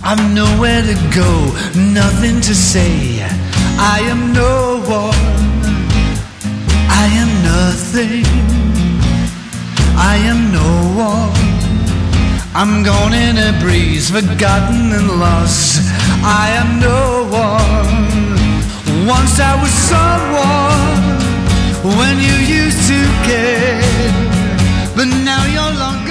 I've nowhere to go, nothing to say. I am no one, I am nothing, I am no one. I'm gone in a breeze, forgotten and lost. I am no one. Once I was someone when you used to care, but now you're long